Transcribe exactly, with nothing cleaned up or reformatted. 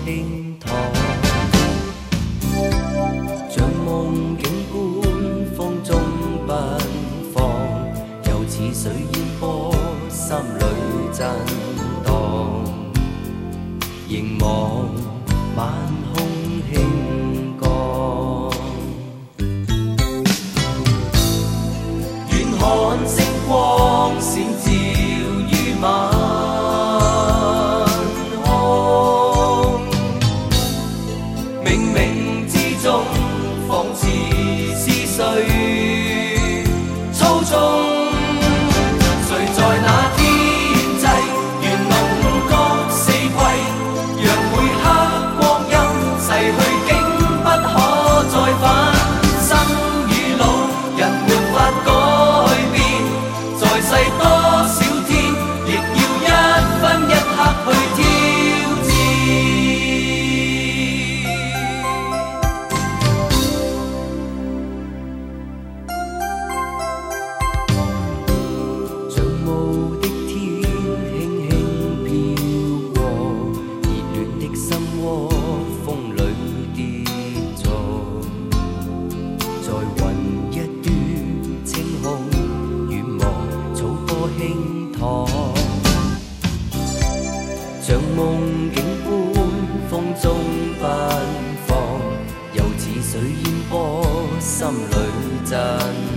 轻淌，像梦境般风中奔放，又似水煙波，心裏震盪，凝望晚空輕降，遠看星光閃照於晚空，冥冥之中仿似思緒操縱。誰在那天際緣濃覺四季，讓每刻光陰逝去竟不可再返。生與老人沒法改變，在世多少天，亦要一分一刻去挑戰。像霧的天輕輕飄過，熱戀的心窩風裏跌坐，在雲一端清空遠望，草坡輕淌，像夢境般風中奔放，又似水煙波，心裏震